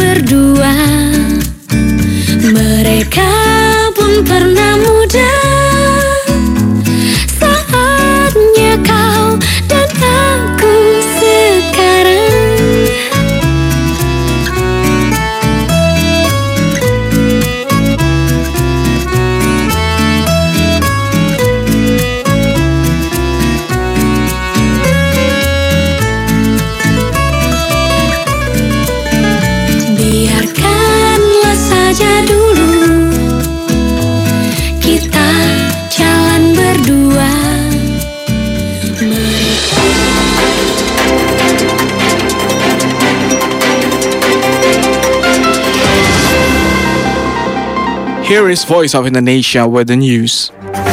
berdua. Mereka pun pernah muda. Saatnya kau dan aku sekarang. Biarkanlah saja dulu kita jalan berdua. Here is Voice of Indonesia with the news.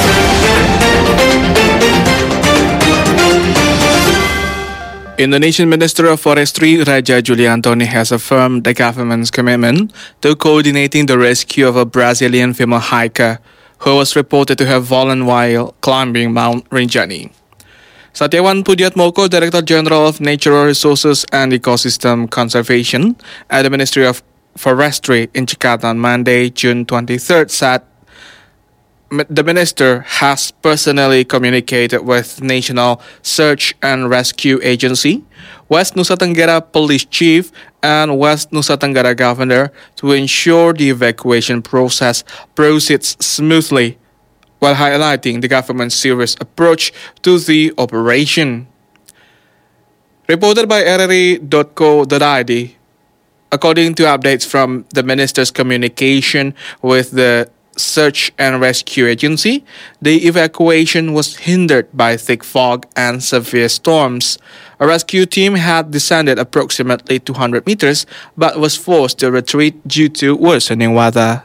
Indonesian Minister of Forestry Raja Juli Antoni has affirmed the government's commitment to coordinating the rescue of a Brazilian female hiker who was reported to have fallen while climbing Mount Rinjani. Satyawan Pudiatmoko, Director General of Natural Resources and Ecosystem Conservation at the Ministry of Forestry in Jakarta on Monday, June 23rd, said the minister has personally communicated with National Search and Rescue Agency, West Nusa Tenggara Police Chief, and West Nusa Tenggara Governor to ensure the evacuation process proceeds smoothly, while highlighting the government's serious approach to the operation. Reported by RRI.co.id, according to updates from the minister's communication with the Search and Rescue Agency, the evacuation was hindered by thick fog and severe storms. A rescue team had descended approximately 200 meters but was forced to retreat due to worsening weather.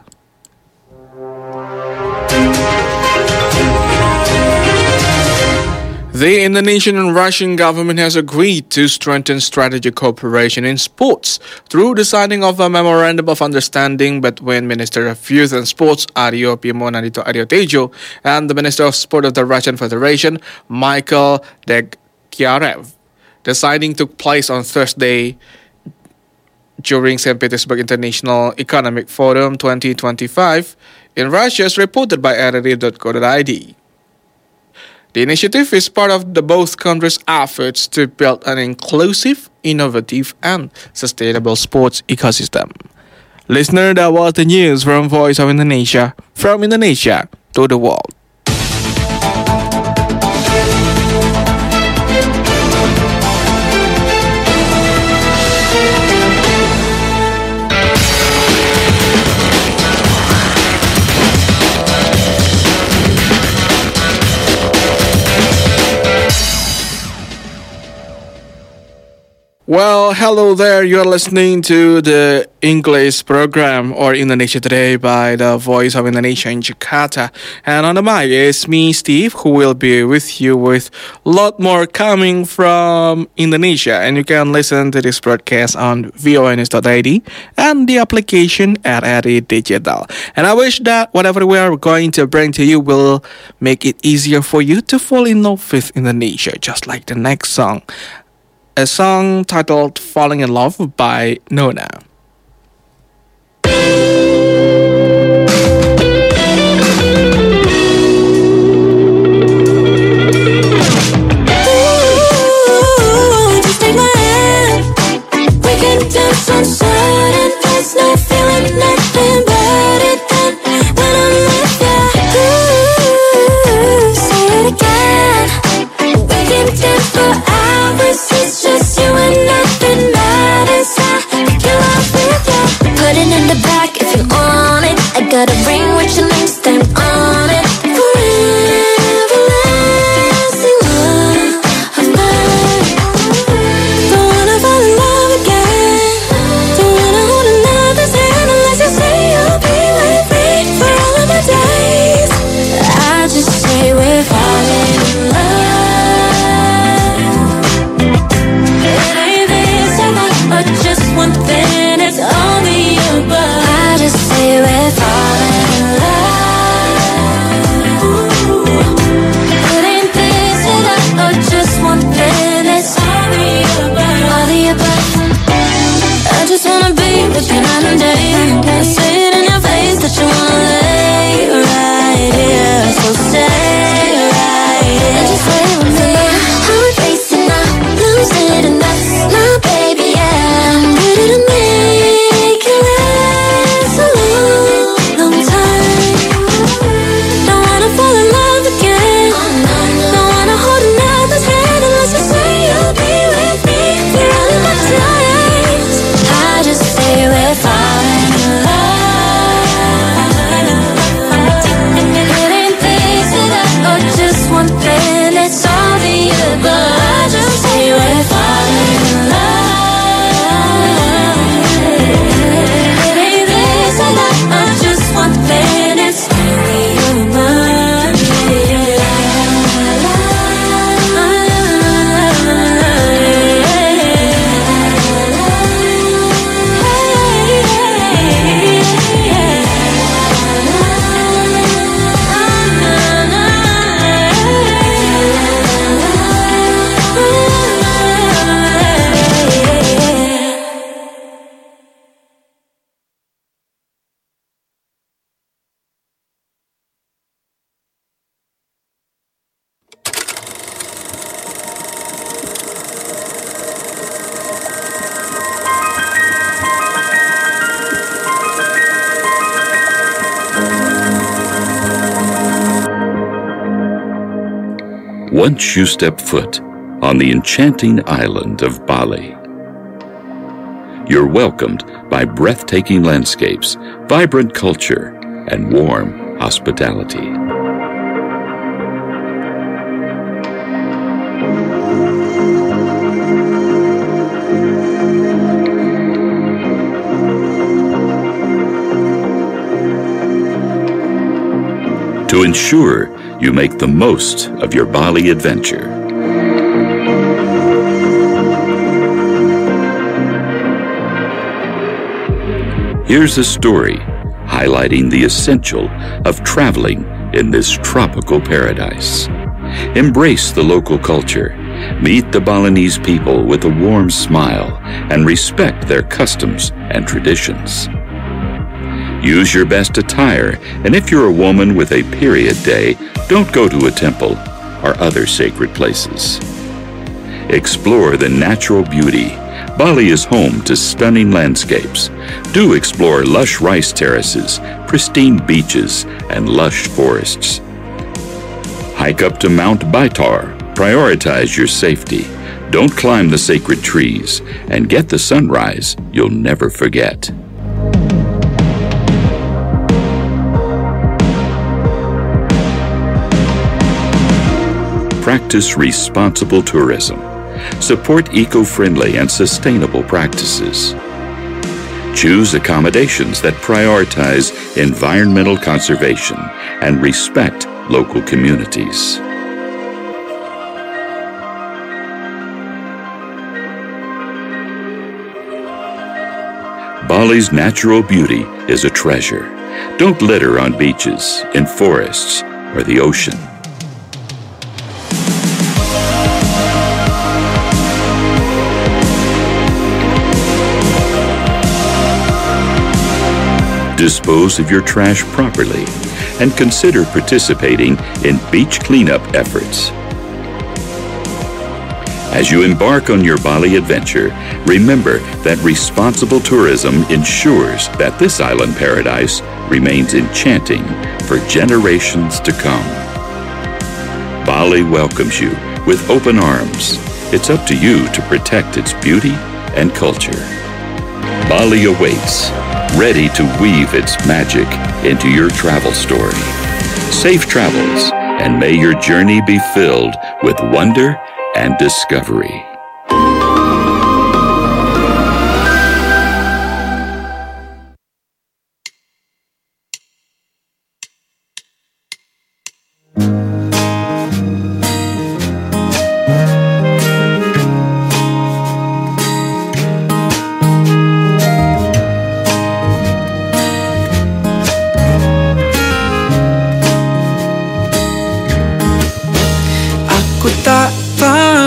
The Indonesian and Russian government has agreed to strengthen strategic cooperation in sports through the signing of a memorandum of understanding between Minister of Youth and Sports Aryo Bimo Nandito Aryo Tejo and the Minister of Sport of the Russian Federation, Michael Degtyarev. The signing took place on Thursday during St. Petersburg International Economic Forum 2025 in Russia, as reported by RRI.co.id. The initiative is part of the both countries' efforts to build an inclusive, innovative, and sustainable sports ecosystem. Listener, that was the news from Voice of Indonesia, from Indonesia to the world. Well, hello there. You're listening to the English program or Indonesia Today by the Voice of Indonesia in Jakarta. And on the mic is me, Steve, who will be with you with a lot more coming from Indonesia. And you can listen to this broadcast on voanews.id and the application RRI Digital. And I wish that whatever we are going to bring to you will make it easier for you to fall in love with Indonesia, just like the next song. A song titled Falling in Love by Nona. Got a ring with your name stamped on it. Forever lasting love of mine. Don't wanna fall in love again. Don't wanna hold another's hand unless you say you'll be with me for all of my days. I just say we're falling in love. It ain't this or that, but just one thing. It's all the above. I just say we're falling. I just wanna be with sleeping night and day. I say it in your face that you wanna lay right here. So stay right here and just stay with me. Heart racing now, lose it and that's my baby, yeah. I'm ready to make it last a long, long time. Don't wanna fall in love again. Don't wanna hold another's hand unless you say you'll be with me throughout my times. I just say we're falling in love. It ain't this or that or just one thing, it's all the above. I just say we're falling in love. It ain't this or that or just one thing, it's all the above. Once you step foot on the enchanting island of Bali, you're welcomed by breathtaking landscapes, vibrant culture, and warm hospitality. To ensure you make the most of your Bali adventure, here's a story highlighting the essential of traveling in this tropical paradise. Embrace the local culture, meet the Balinese people with a warm smile, and respect their customs and traditions. Use your best attire, and if you're a woman with a period day, don't go to a temple or other sacred places. Explore the natural beauty. Bali is home to stunning landscapes. Do explore lush rice terraces, pristine beaches, and lush forests. Hike up to Mount Baitar. Prioritize your safety. Don't climb the sacred trees, and get the sunrise you'll never forget. Practice responsible tourism. Support eco-friendly and sustainable practices. Choose accommodations that prioritize environmental conservation and respect local communities. Bali's natural beauty is a treasure. Don't litter on beaches, in forests, or the ocean. Dispose of your trash properly, and consider participating in beach cleanup efforts. As you embark on your Bali adventure, remember that responsible tourism ensures that this island paradise remains enchanting for generations to come. Bali welcomes you with open arms. It's up to you to protect its beauty and culture. Bali awaits, ready to weave its magic into your travel story. Safe travels, and may your journey be filled with wonder and discovery.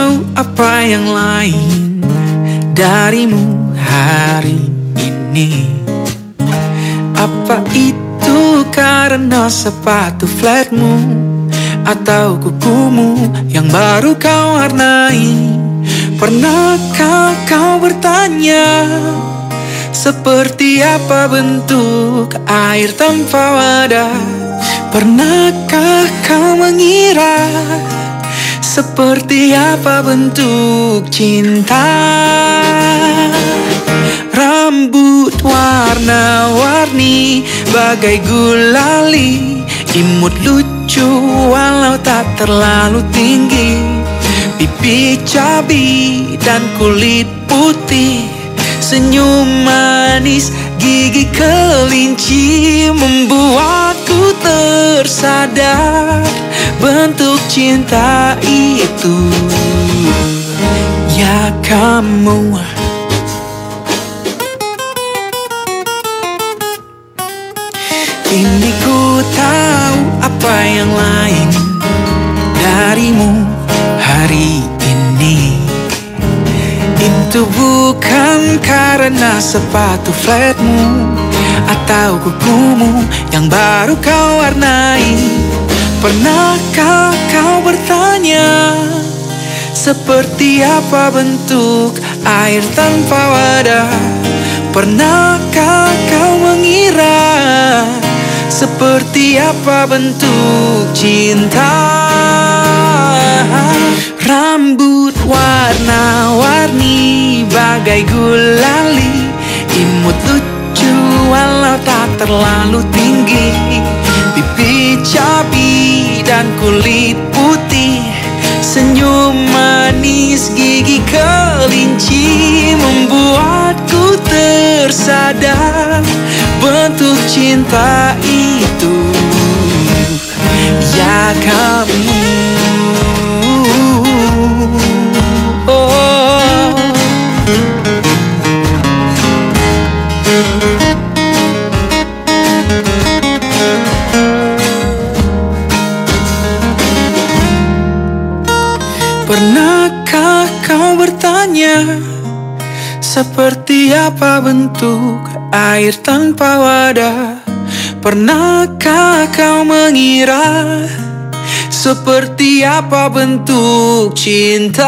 Apa yang lain darimu hari ini? karena sepatu flatmu atau kukumu yang baru kau warnai. Pernahkah kau bertanya seperti apa bentuk air tanpa wadah? Pernahkah kau mengira seperti apa bentuk cinta? Rambut warna-warni bagai gulali, imut lucu walau tak terlalu tinggi, pipi cabi dan kulit putih, senyum manis gigi kelinci membuatku tersadar bentuk cinta itu. Ya kamu, kini ku tahu apa yang lain darimu hari ini. Itu bukan karena sepatu flatmu atau kukumu yang baru kau warnai. Pernahkah kau bertanya seperti apa bentuk air tanpa wadah? Pernahkah kau mengira seperti apa bentuk cinta? Rambut warna-warni bagai gulali, imut lucu walau tak terlalu tinggi, pipi cabi dan kulit putih, senyum manis gigi kelinci membuatku tersadar bentuk cinta itu. Ya kamu, pernahkah kau bertanya seperti apa bentuk air tanpa wadah? Pernahkah kau mengira seperti apa bentuk cinta?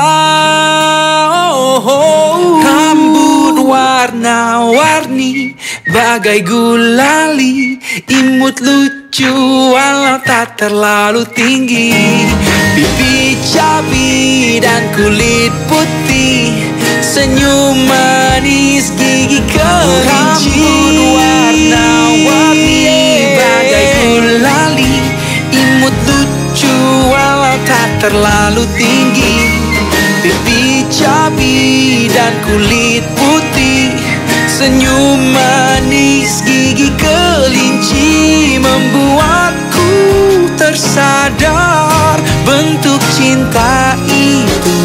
Rambut warna-warni bagai gulali, imut lucu walau tak terlalu tinggi, pipi cabi dan kulit putih, senyum manis gigi kelinci. Rambut warna-warni bagai gulali, imut lucu walau tak terlalu tinggi, pipi cabi dan kulit putih, senyum manis gigi kelinci membuatku tersadar bentuk cinta itu.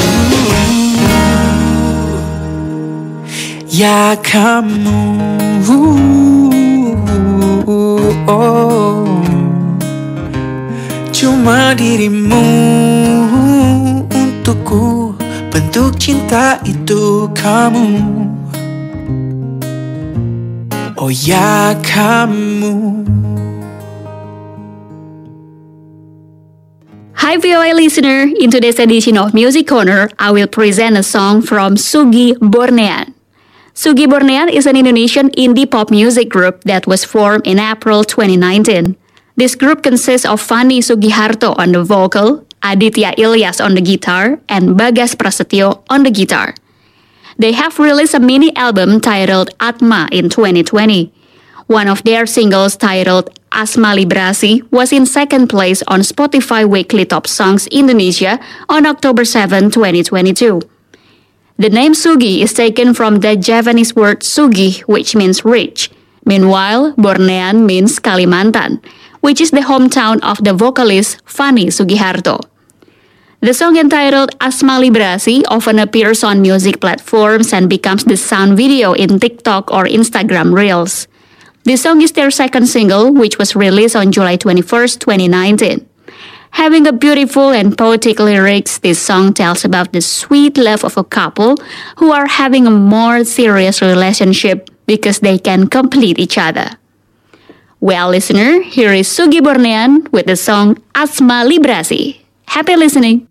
Ya kamu, cuma dirimu untukku bentuk cinta itu kamu. Oh ya kamu. Hi VOA listener, in today's edition of Music Corner, I will present a song from Sugi Bornean. Sugi Bornean is an Indonesian indie pop music group that was formed in April 2019. This group consists of Fanny Sugiharto on the vocal, Aditya Ilyas on the guitar, and Bagas Prasetyo on the guitar. They have released a mini album titled Atma in 2020. One of their singles titled Asma Librasi was in second place on Spotify Weekly Top Songs Indonesia on October 7, 2022. The name Sugi is taken from the Javanese word Sugi, which means rich. Meanwhile, Bornean means Kalimantan, which is the hometown of the vocalist Fanny Sugiharto. The song entitled Asma Librasi often appears on music platforms and becomes the sound video in TikTok or Instagram Reels. This song is their second single, which was released on July 21st, 2019. Having a beautiful and poetic lyrics, this song tells about the sweet love of a couple who are having a more serious relationship because they can complete each other. Well, listener, here is Sugi Bornean with the song Asma Librasi. Happy listening.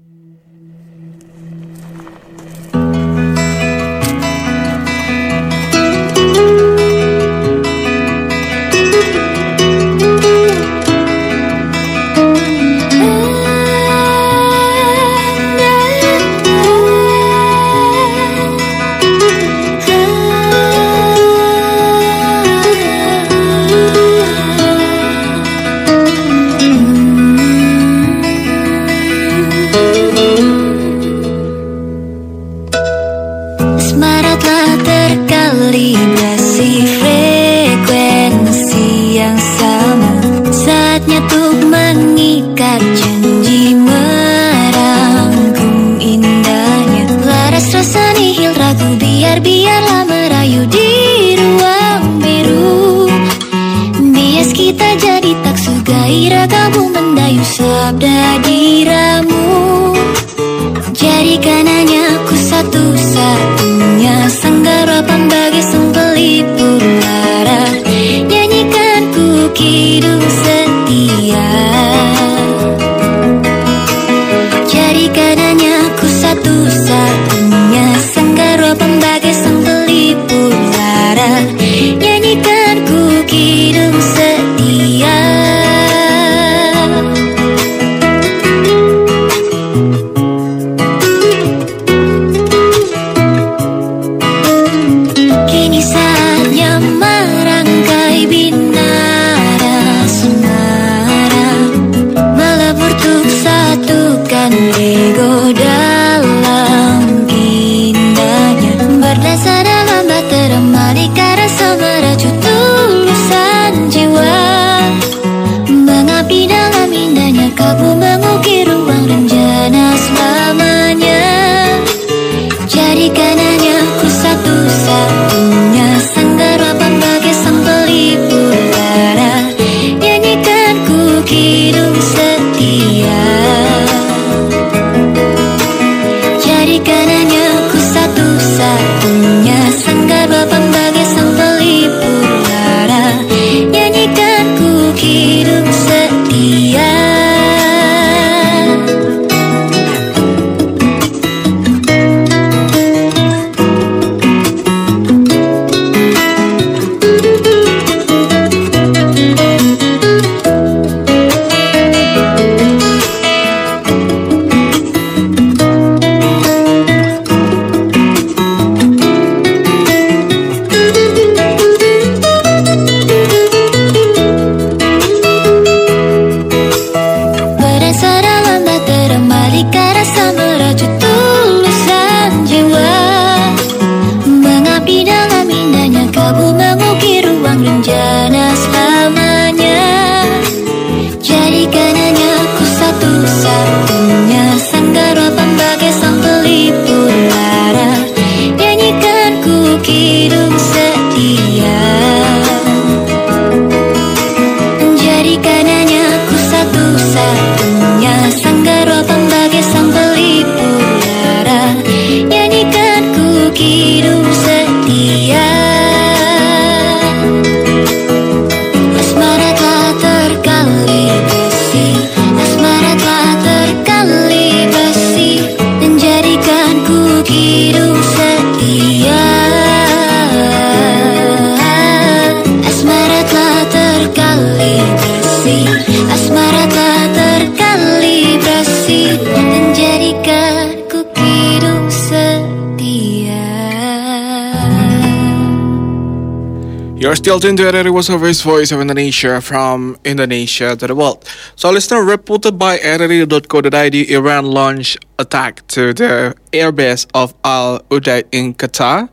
You're still tuned to RRI Voice of Indonesia from Indonesia to the world. So, listener, reported by RRI.co.id, Iran launched attack to the airbase of Al Udeid in Qatar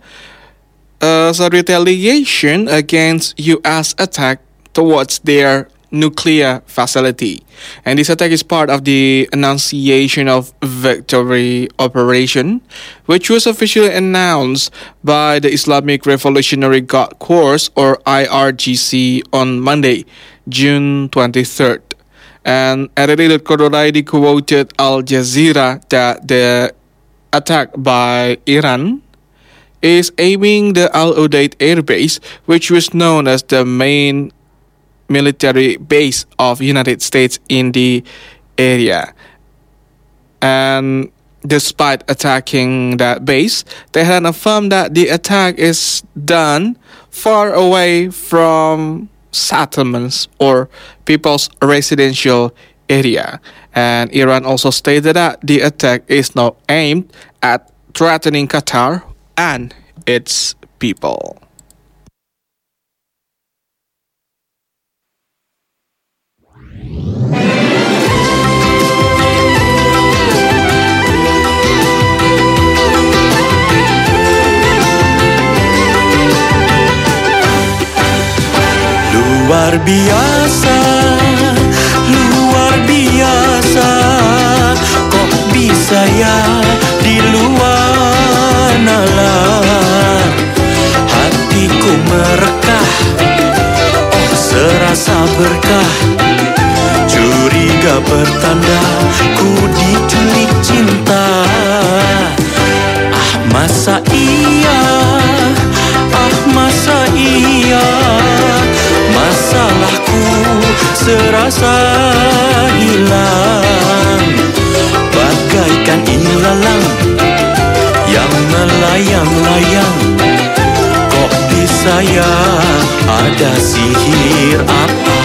as a retaliation against U.S. attack towards their nuclear facility. And this attack is part of the Annunciation of Victory operation, which was officially announced by the Islamic Revolutionary Guard Corps, or IRGC, on Monday, June 23rd. And RRI.co.id quoted Al Jazeera that the attack by Iran is aiming the Al Udeid airbase, which was known as the main military base of United States in the area. And despite attacking that base, Tehran affirmed that the attack is done far away from settlements or people's residential area. And Iran also stated that the attack is now aimed at threatening Qatar and its people. Luar biasa, luar biasa. Kok bisa ya di luar nalar hatiku merekah, oh serasa berkah. Curiga bertanda ku diculik cinta. Ah masa iya, ah masa iya. Masalahku serasa hilang, bagaikan ilalang yang melayang-layang. Kok bisa ya, ada sihir apa?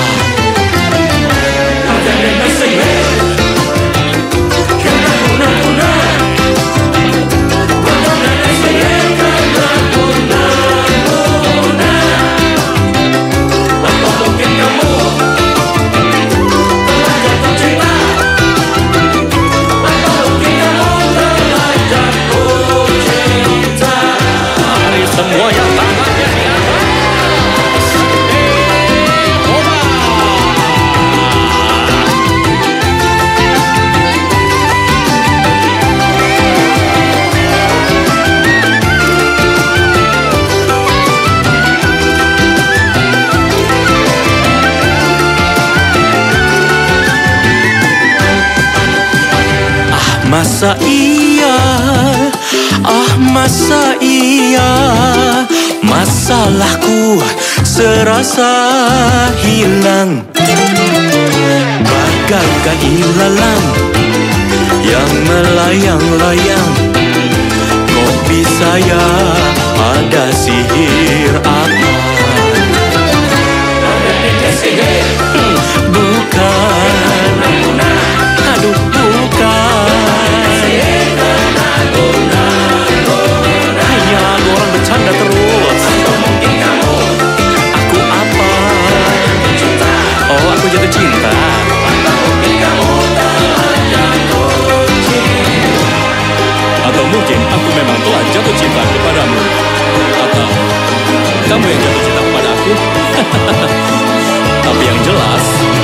Masa iya, ah masa iya. Masalahku serasa hilang, bagaikan ilalang yang melayang-layang. Kok bisa ya, ada sihir apa? Bukan, aduh bukan. Hanya orang bercanda terus. Aku apa? Oh, aku jatuh cinta. Atau mungkin aku memang telah jatuh cinta kepadamu. Atau kamu yang jatuh cinta kepada aku. Tapi yang jelas,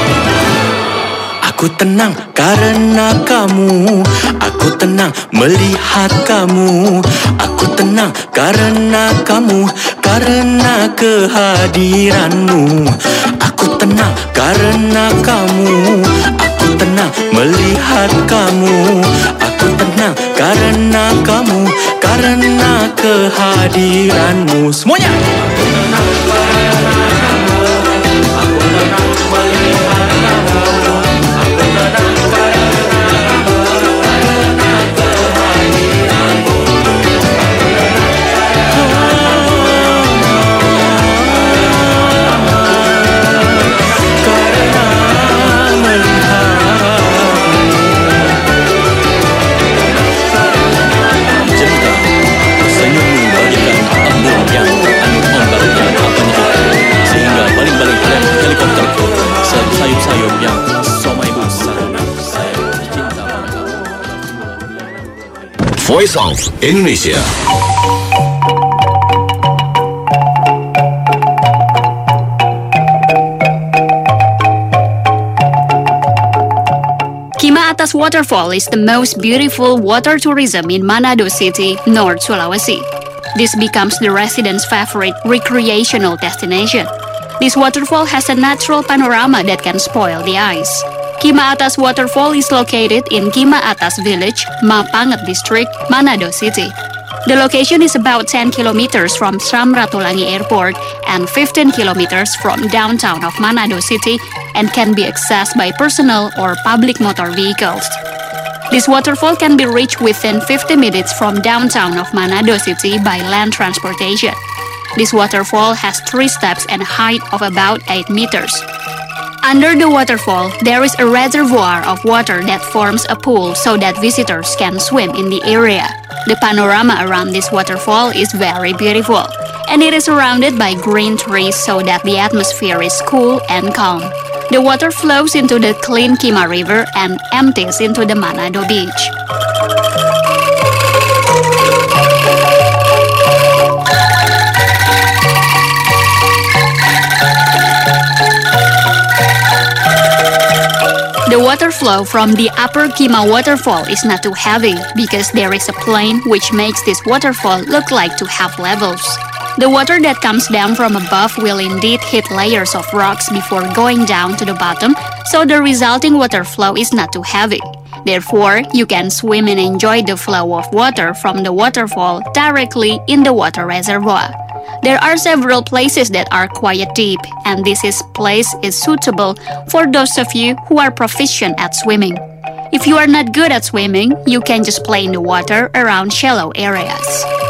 aku tenang karena kamu. Aku tenang melihat kamu. Aku tenang karena kamu, karena kehadiranmu. Aku tenang karena kamu. Aku tenang melihat kamu. Aku tenang karena kamu, karena kehadiranmu. Semuanya. Aku tenang karena kamu. Aku tenang melihat kamu. Aku tenang sayup-sayup yang somai besar. Voice of Indonesia. Kima Atas Waterfall is the most beautiful water tourism in Manado City, North Sulawesi. This becomes the residents' favorite recreational destination. This waterfall has a natural panorama that can spoil the eyes. Kima Atas Waterfall is located in Kima Atas Village, Mapanget District, Manado City. The location is about 10 kilometers from Samratulangi Airport and 15 kilometers from downtown of Manado City and can be accessed by personal or public motor vehicles. This waterfall can be reached within 50 minutes from downtown of Manado City by land transportation. This waterfall has 3 steps and a height of about 8 meters. Under the waterfall, there is a reservoir of water that forms a pool so that visitors can swim in the area. The panorama around this waterfall is very beautiful, and it is surrounded by green trees so that the atmosphere is cool and calm. The water flows into the clean Kima River and empties into the Manado Beach. The water flow from the upper Kima waterfall is not too heavy because there is a plain which makes this waterfall look like to have levels. The water that comes down from above will indeed hit layers of rocks before going down to the bottom, so the resulting water flow is not too heavy. Therefore, you can swim and enjoy the flow of water from the waterfall directly in the water reservoir. There are several places that are quite deep, and this place is suitable for those of you who are proficient at swimming. If you are not good at swimming, you can just play in the water around shallow areas.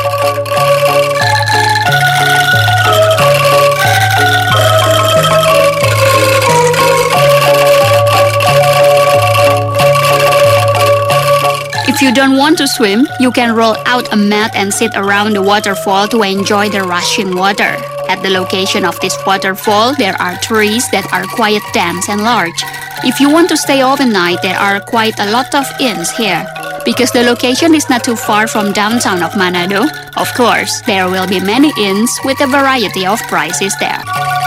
If you don't want to swim, you can roll out a mat and sit around the waterfall to enjoy the rushing water. At the location of this waterfall, there are trees that are quite dense and large. If you want to stay overnight, there are quite a lot of inns here. Because the location is not too far from downtown of Manado, of course, there will be many inns with a variety of prices there.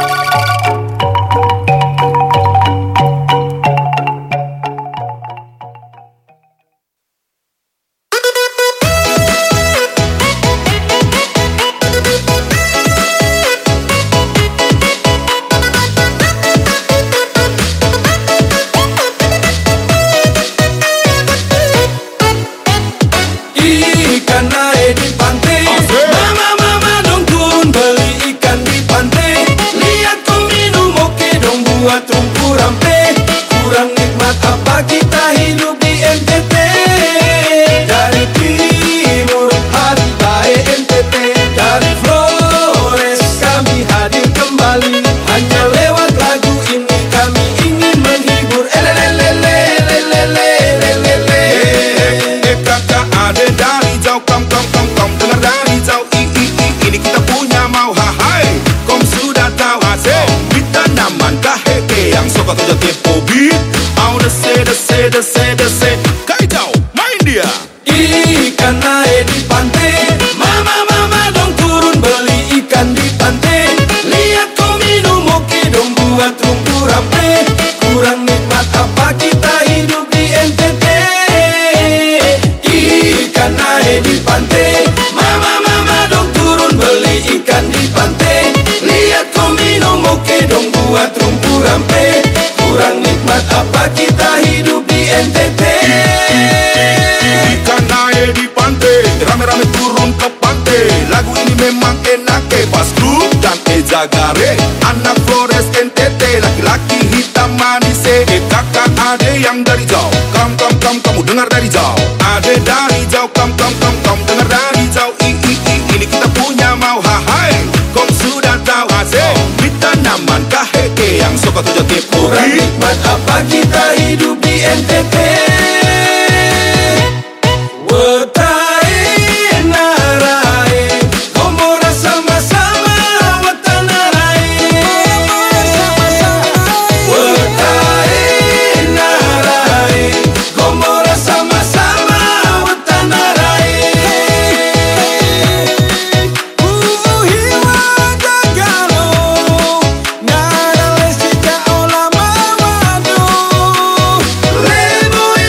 Anak Flores NTT, laki-laki hitam manis, kakak ade yang dari jauh. Kamu dengar dari jauh. Ade dari jauh, kamu dengar dari jauh. Ini kita punya mau, hai. Kau sudah tahu asik. Kita nyaman kaheke yang suka tujuh tipu. Kurang nikmat apa kita hidup di NTT. Lemoy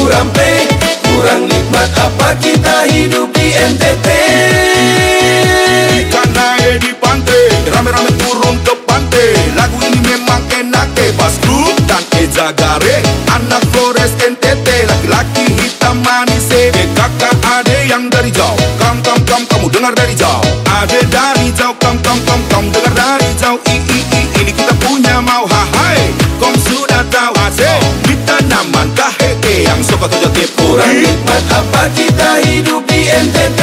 kurampe, kurang nikmat apa kita hidup di NTT. Ikan naik di pantai, rame-rame turun ke pantai. Lagu ini memang enak pas grup dan Eja Gare. Anak Flores NTT, laki-laki hitam manis. Kakak ade yang dari jauh, kamu dengar dari jauh. Ade dari jauh, kamu dengar dari jauh. Ini kita punya mau hai. Kom sudah tahu asik, di tanaman kaheke yang suka terjadi Kurang nikmat apa kita hidup di NTT.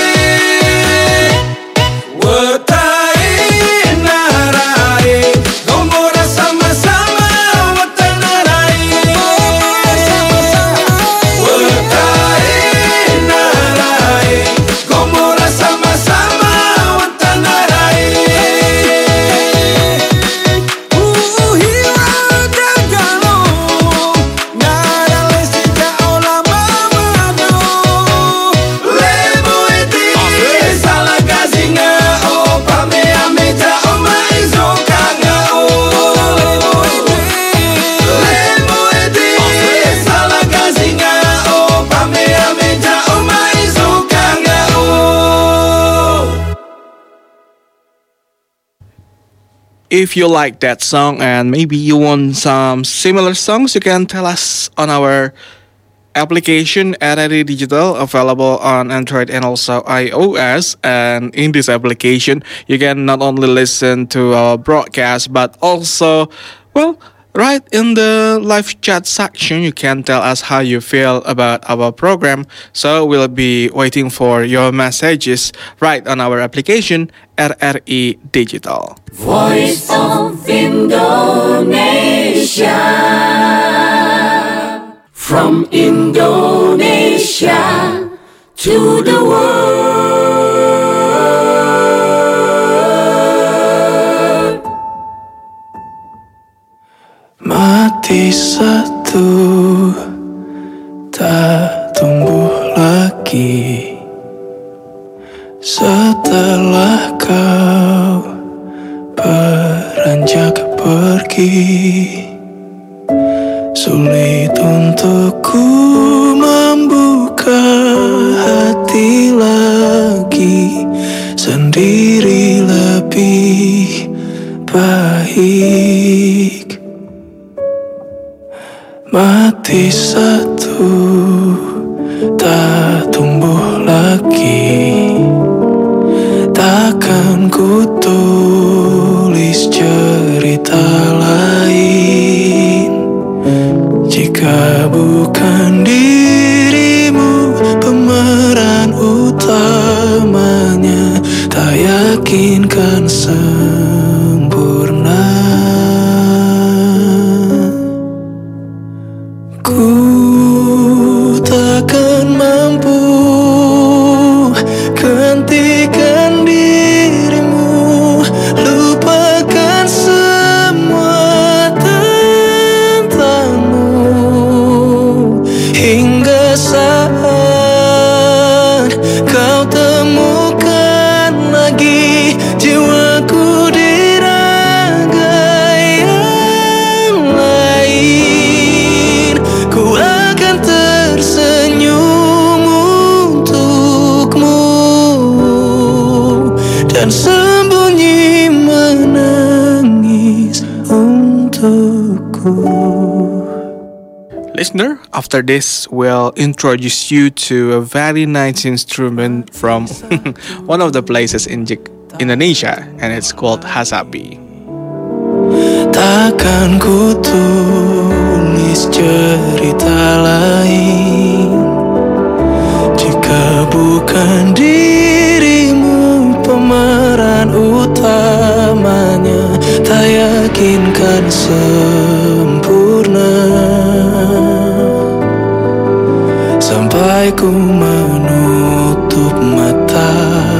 Wetai narai, gomora sama-sama wetanai. Wetai narai, gomora sama-sama wetanai. Hiwa dagalo, nara lesika olama mano. Lemo eti salah gazinga o pame ameja o maizo kanga o. Lemo eti salah gazinga o pame ameja o maizo kanga o. If you like that song and maybe you want some similar songs, you can tell us on our application RRI Digital, available on Android and also iOS. And in this application, you can not only listen to our broadcast, but also, well, right in the live chat section, you can tell us how you feel about our program. So we'll be waiting for your messages right on our application RRI Digital. Voice of Indonesia. From Indonesia to the world. Mati satu, tak tumbuh lagi. Setelah kau beranjak pergi, sulit untukku membuka hati lagi. Sendiri lebih baik. Mati satu, tak tumbuh lagi. Takkan ku tulis cerita lain jika bukan dirimu pemeran utamanya. Tak yakinkan sempurna. Ku takkan mampu gantikan dirimu, lupakan semua tentangmu, hingga saat kau temukan lagi jiwaku di raga yang lain. Ku akan tersenyum untukmu dan sembunyi menangis untukku. Listener, after this, we'll introduce you to a very nice instrument from one of the places in Indonesia, and it's called hasapi. Takkan ku tulis cerita lain jika bukan dirimu pemeran utamanya. Tak yakinkan sempurna sampai ku menutup mata.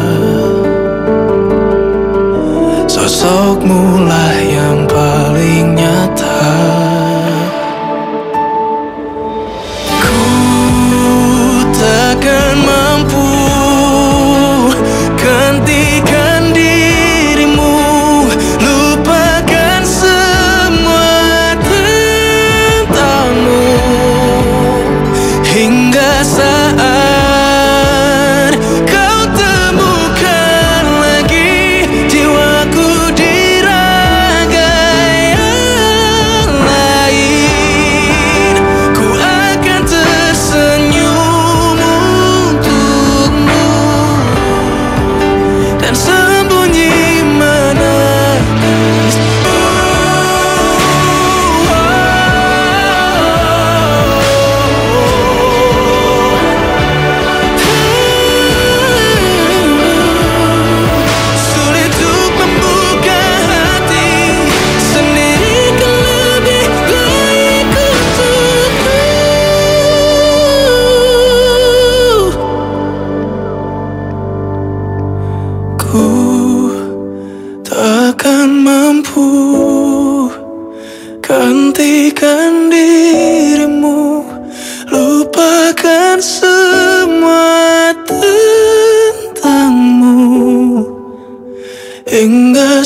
Sosokmu lah yang paling nyata. Ku takkan mampu gantikan dirimu, lupakan semua tentangmu, saat kau temukan lagi jiwaku di raga yang lain, ku akan tersenyum untukmu dan sembunyi menangis. Sulit untuk membuka hati sendiri, kan lebih baik untukku. Ku takkan mampu gantikan dirimu, lupakan semua tentangmu hingga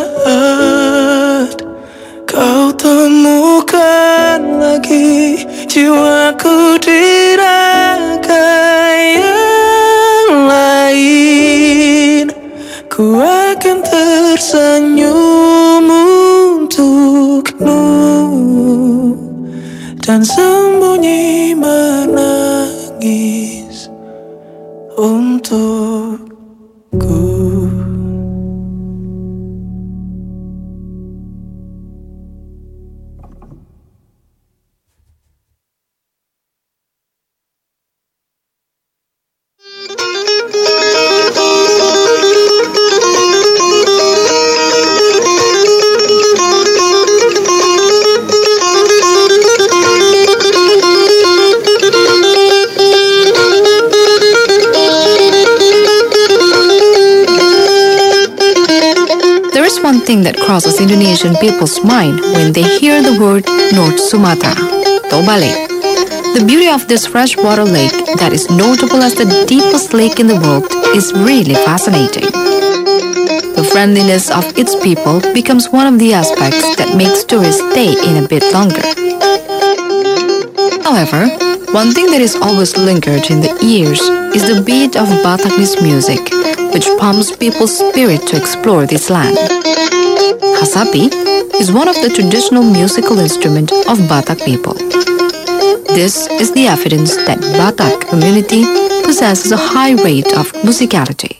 saat kau temukan lagi jiwaku di raga yang lain, ku akan tersenyum untukmu dan sembunyi menangis untukku. There is one thing that crosses Indonesian people's mind when they hear the word North Sumatra, Tobale. The beauty of this freshwater lake that is notable as the deepest lake in the world is really fascinating. The friendliness of its people becomes one of the aspects that makes tourists stay in a bit longer. However, one thing that is always lingered in the ears is the beat of Bataknese music, which pumps people's spirit to explore this land. Hasapi is one of the traditional musical instruments of Batak people. This is the evidence that Batak community possesses a high rate of musicality.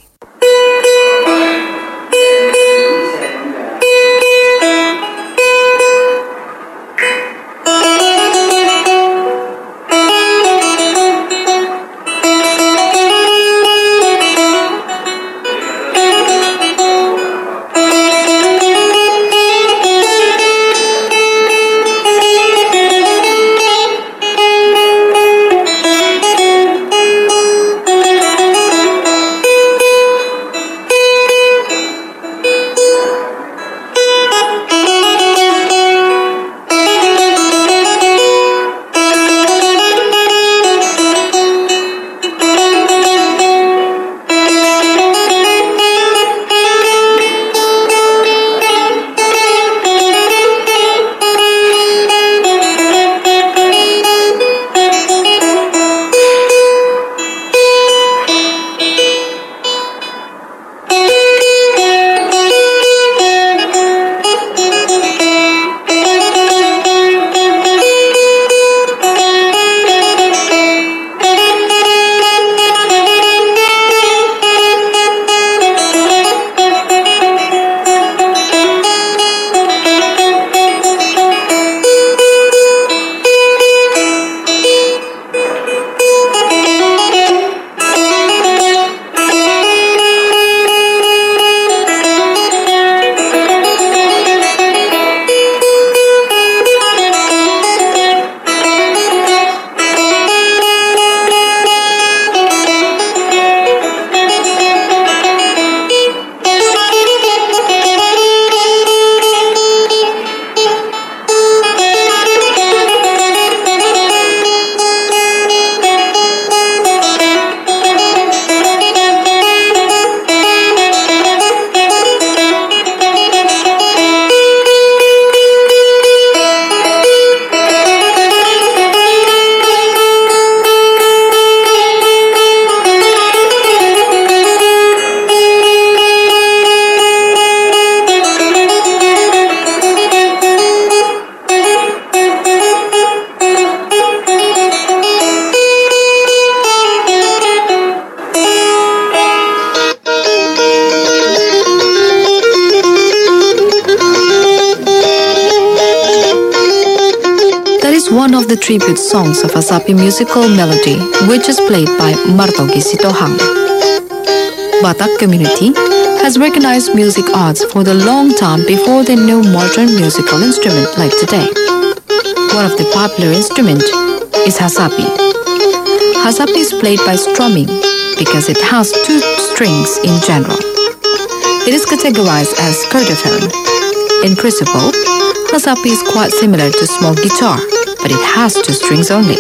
of the tribute songs of Hasapi musical melody, which is played by Martogi Sitohang. Batak community has recognized music arts for the long time before they knew modern musical instrument like today. One of the popular instrument is Hasapi. Hasapi is played by strumming because it has 2 strings in general. It is categorized as chordophone. In principle, Hasapi is quite similar to small guitar, but it has 2 strings only.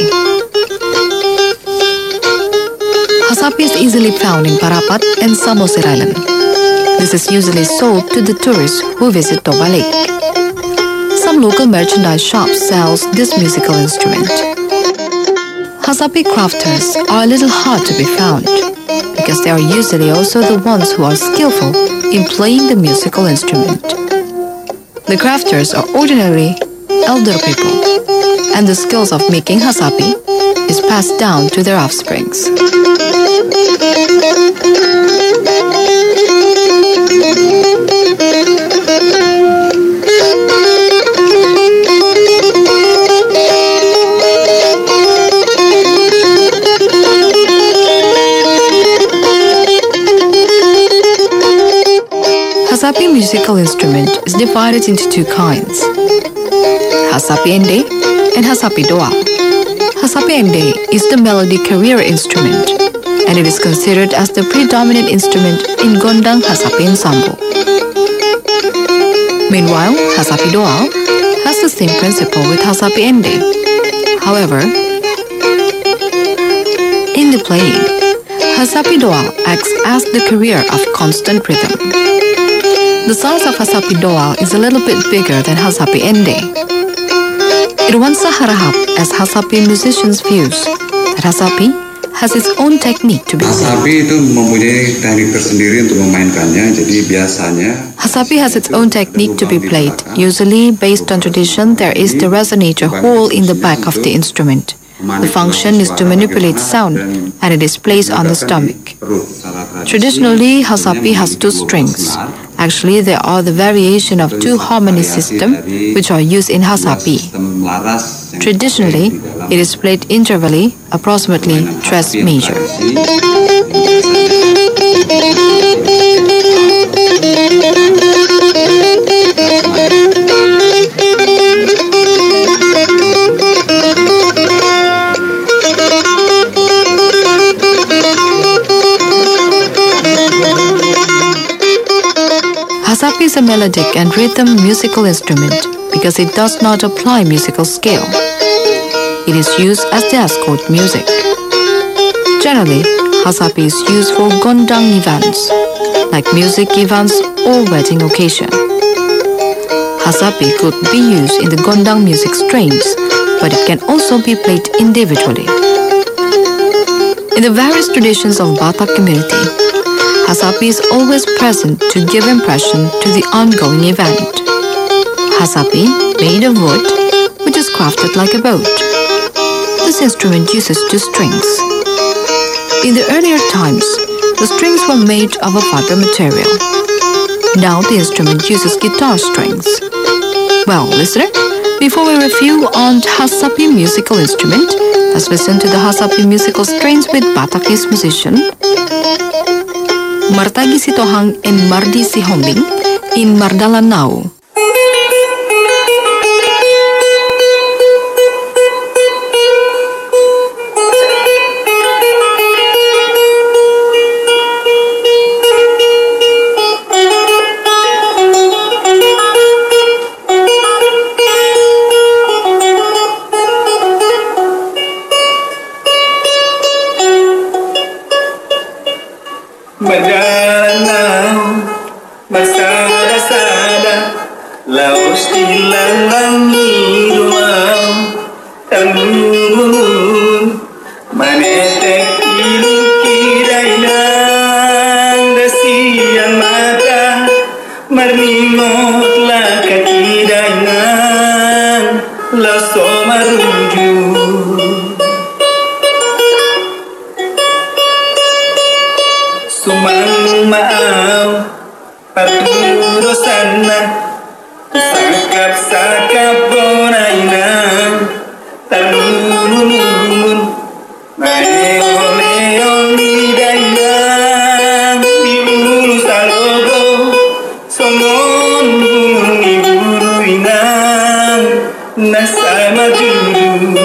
Hasapi is easily found in Parapat and Samosir Island. This is usually sold to the tourists who visit Toba Lake. Some local merchandise shops sells this musical instrument. Hasapi crafters are a little hard to be found because they are usually also the ones who are skillful in playing the musical instrument. The crafters are ordinarily elder people, and the skills of making Hasapi is passed down to their offsprings. Hasapi musical instrument is divided into 2 kinds, Hasapi Ende and Hasapi Doa. Hasapi Ende is the melody carrier instrument, and it is considered as the predominant instrument in Gondang Hasapi ensemble. Meanwhile, Hasapi Doa has the same principle with Hasapi Ende. However, in the playing, Hasapi Doa acts as the carrier of constant rhythm. The size of Hasapi Doa is a little bit bigger than Hasapi Ende. It once harahap as Hasapi musicians' views that Hasapi has its own technique to be played. Hasapi itu mempunyai teknik tersendiri untuk memainkannya, jadi biasanya Hasapi has its own technique to be played. Usually, based on tradition, there is the resonator hole in the back of the instrument. The function is to manipulate sound, and it is placed on the stomach. Traditionally, Hasapi has 2 strings. Actually, there are the variation of 2 harmony system which are used in Hasapi. Traditionally, it is played intervally, approximately tres major. Hasapi is a melodic and rhythm musical instrument because it does not apply musical scale. It is used as the escort music. Generally, Hasapi is used for Gondang events, like music events or wedding occasion. Hasapi could be used in the Gondang music strains, but it can also be played individually. In the various traditions of Batak community, Hasapi is always present to give impression to the ongoing event. Hasapi, made of wood, which is crafted like a boat. This instrument uses 2 strings. In the earlier times, the strings were made of a fiber material. Now the instrument uses guitar strings. Well, listener, before we review on Hasapi musical instrument, let's listen to the Hasapi musical strains with Batakese musician Martagi Sitohang and Mardi Sihombing in Mardalanau. Mardalanau, masada-sada, laos dilalangi rumau, tanggungun, manetek ilukidainang, dasian mata, marningotlah kakidainang, laos maruju. Sumang maaw, paturo sana, sakap-sakap bonay na, lumun Leo leo ni dainang di bulu salogo Somon gunung iburu inang nasai majuru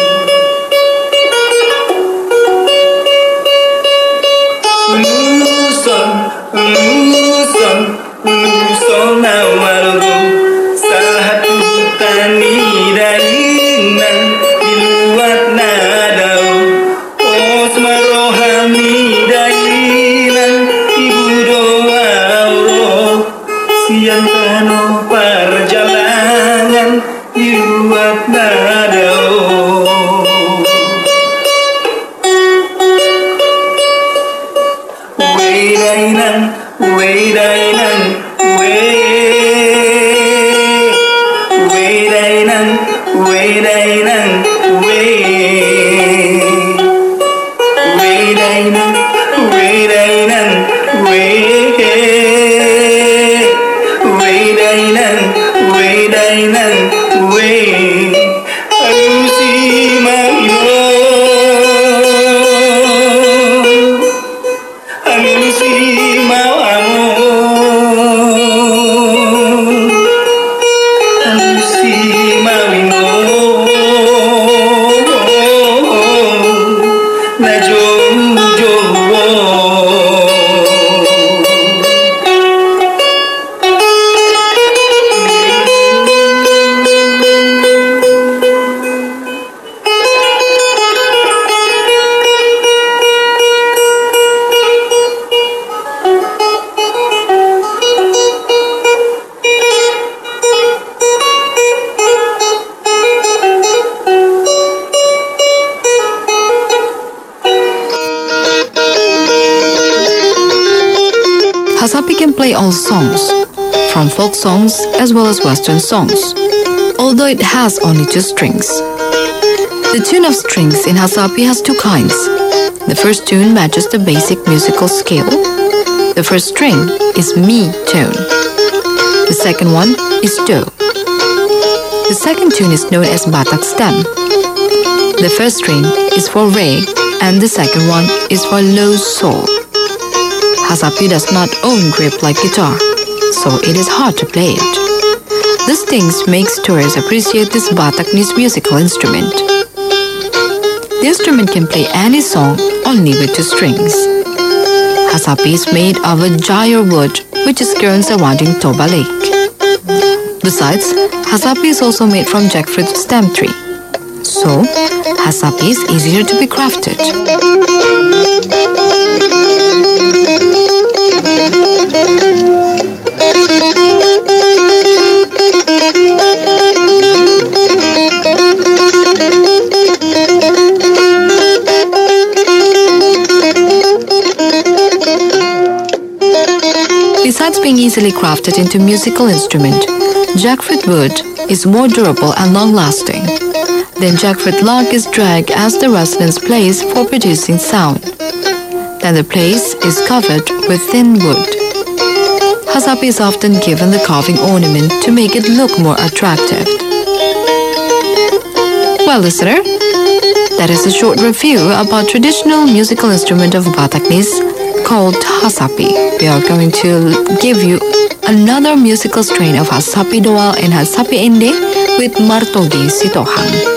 Luson now marogo satu tani dainan di luar nadau Os marohami dainan ibu doa siang tano perjalanan di luar nadau Way dainan, Hasapi can play all songs, from folk songs as well as Western songs, although it has only 2 strings. The tune of strings in Hasapi has 2 kinds. The first tune matches the basic musical scale. The first string is Mi tone. The second one is Do. The second tune is known as Batak stem. The first string is for Re and the second one is for Low Sol. Hasapi does not own grip like guitar, so it is hard to play it. These things makes tourists appreciate this Bataknese musical instrument. The instrument can play any song only with 2 strings. Hasapi is made of a jayur wood which is grown surrounding Toba Lake. Besides, Hasapi is also made from jackfruit stem tree. So, Hasapi is easier to be crafted. Besides being easily crafted into musical instrument, jackfruit wood is more durable and long-lasting. Then jackfruit log is dragged as the residents place for producing sound. Then the place is covered with thin wood. Hasapi is often given the carving ornament to make it look more attractive. Well, listener, that is a short review about traditional musical instrument of Bataknese called Hasapi. We are going to give you another musical strain of Hasapi Doal and Hasapi Ende with Martogi Sitohang.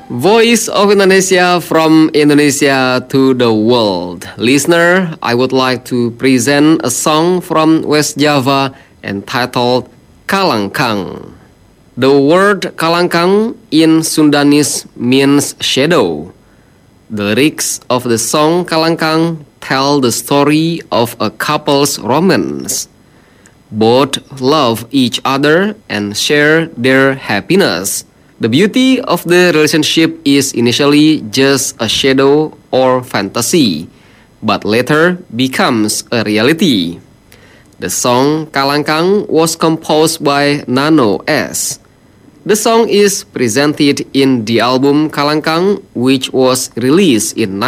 Voice of Indonesia from Indonesia to the world. Listener, I would like to present a song from West Java entitled Kalangkang. The word Kalangkang in Sundanese means shadow. The lyrics of the song Kalangkang tell the story of a couple's romance. Both love each other and share their happiness. The beauty of the relationship is initially just a shadow or fantasy, but later becomes a reality. The song Kalangkang was composed by Nano S. The song is presented in the album Kalangkang, which was released in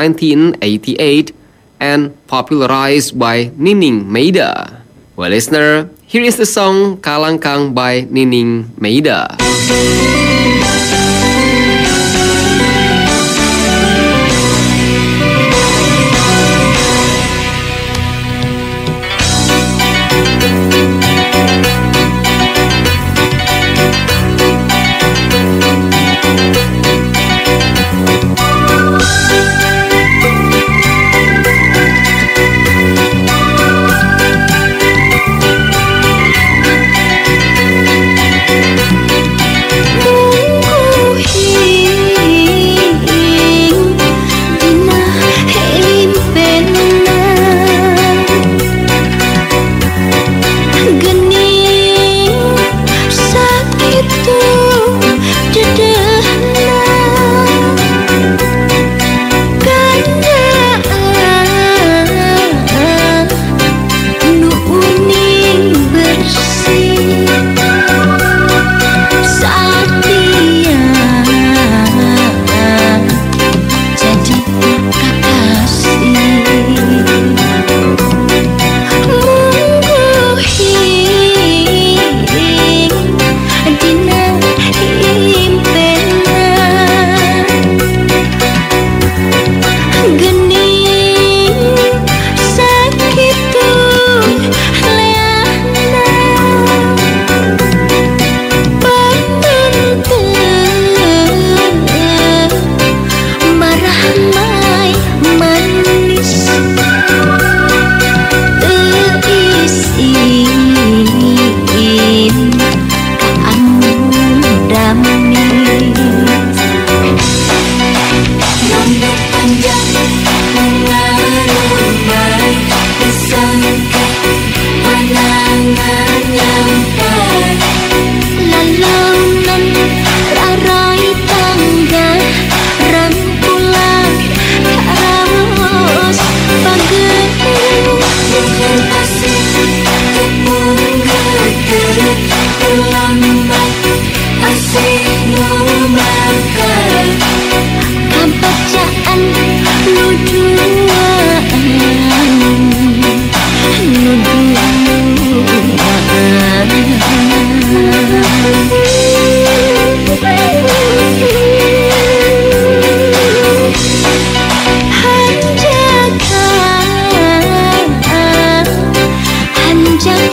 1988 and popularized by Nining Meida. Well, listener, here is the song Kalangkang by Nining Meida.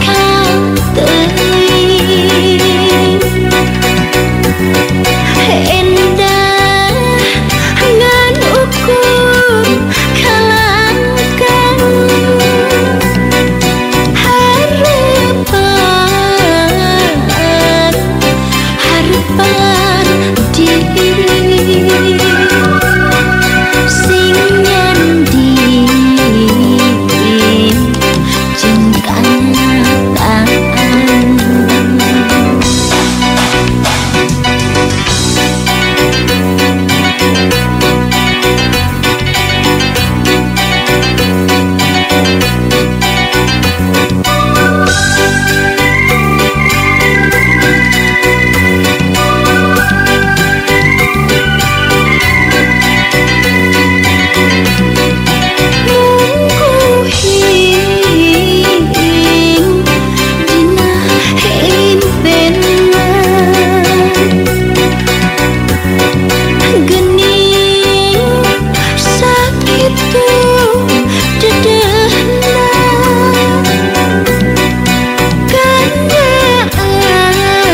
Hey